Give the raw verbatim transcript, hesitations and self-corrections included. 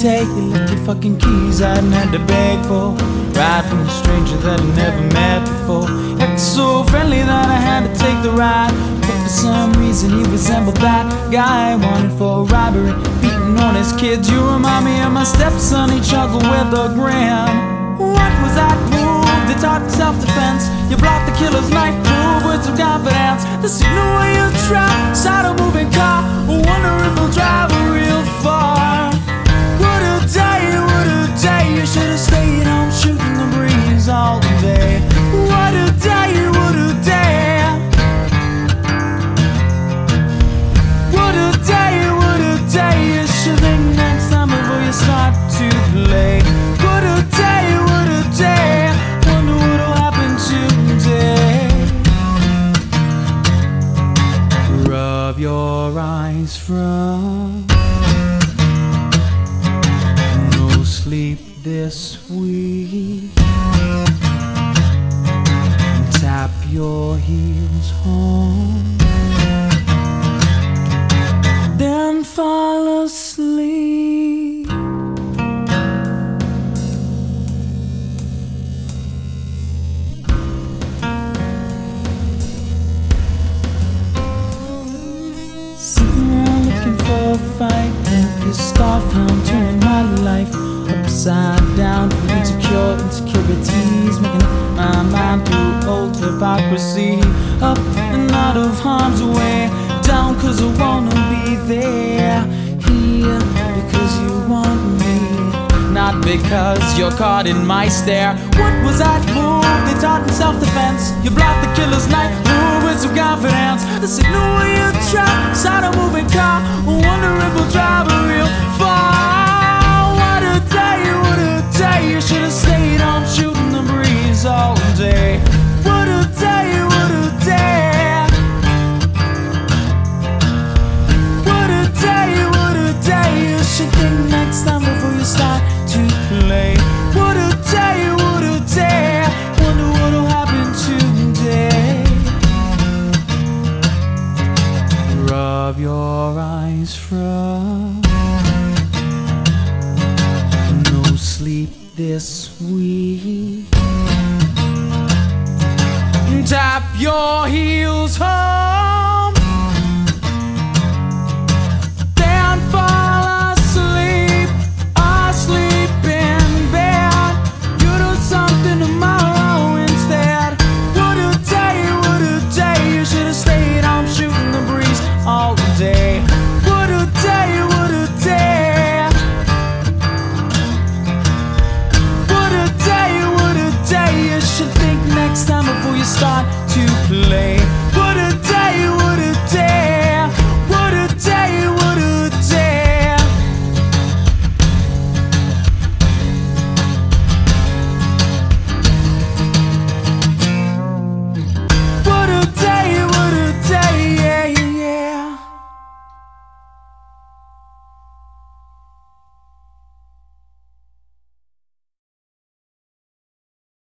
take. You left your fucking keys I hadn't had to beg for. Ride from a stranger that I never met before. Acted so friendly that I had to take the ride. But for some reason you resembled that guy I wanted for robbery, beating on his kids. You remind me of my stepson, he chuckled with a grin. What was that move that taught self-defense? You blocked the killer's knife through words of confidence. The signal where you trapped inside a moving car. Wonder if we'll drive real far. What a day, what a day. You should have stayed home shooting the breeze all day. What a day, what a day. What a day, what a day. You should think next time before you start to play. What a day, what a day. Wonder what'll happen today. Rub your eyes from no sleep this week. Tap your heels home, then fall asleep. Sitting around looking for a fight, and pissed off how I'm turning my life upside down from insecure insecurities, making up my mind through old hypocrisy. Up and out of harm's way, down cause I wanna be there. Here because you want me, not because you're caught in my stare. What was that move they taught in self-defense? You blocked the killer's knife through words of confidence. The signal where you trapped inside a moving car. Wonder if we'll drive real far. What a day, what a day. You should have stayed home shooting the breeze all day. What a day, what a day. What a day, what a day. You should think next time before you start to play. What a day, what a day. Wonder what'll happen today. Rub your eyes from no sleep this week. Tap your heels